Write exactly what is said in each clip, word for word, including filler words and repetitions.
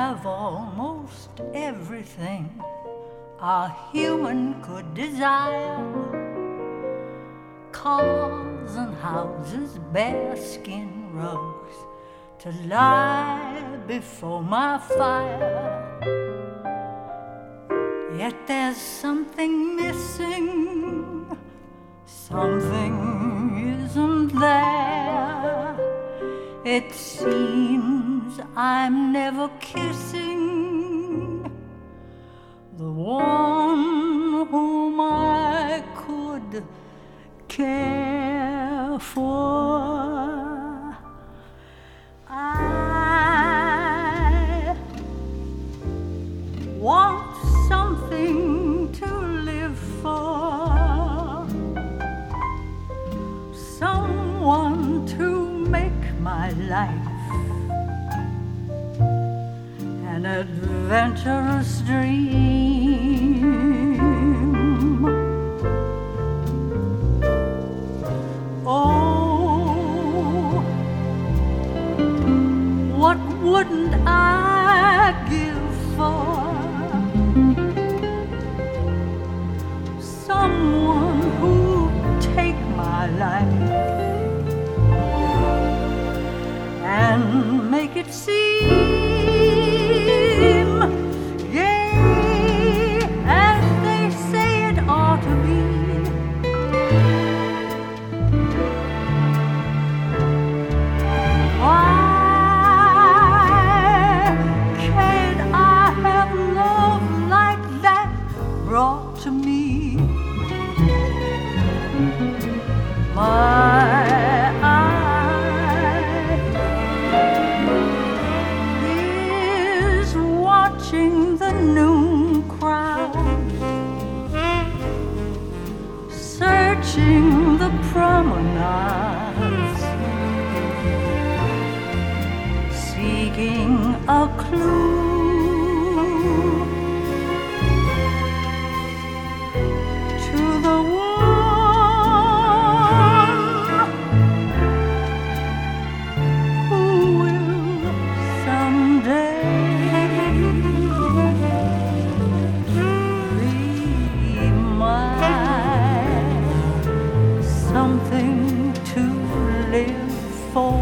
have almost everything a human could desire. Cars and houses, bearskin rugs to lie before my fire. Yet there's something missing, something isn't there. It seems I'm never kissing the one whom I could care for. I want something to live for, someone to make my life an adventurous dream. Oh, what wouldn't I give for someone who'd take my life and make it seem gay as they say it ought to be. Why can't I have love like that brought to me? My the noon crowd, searching the promenades, seeking a clue to the one who will someday something to live for.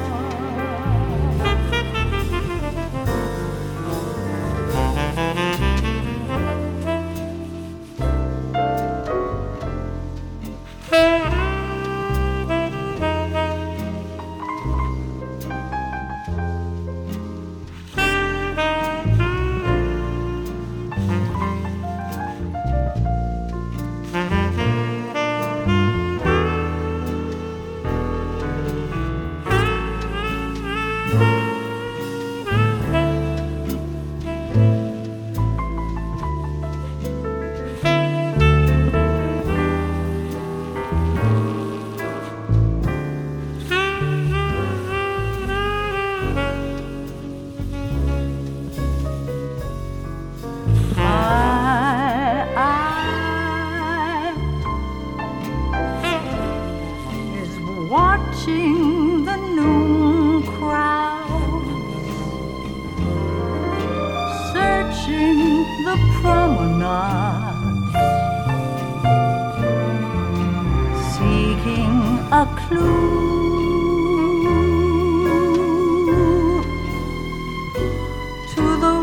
Watching the noon crowd, searching the promenade, seeking a clue to the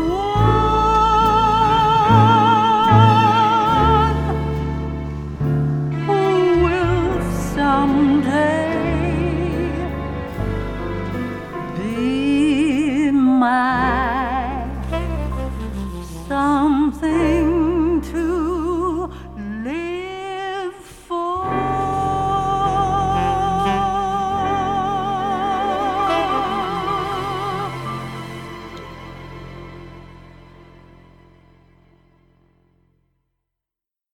one who will someday be my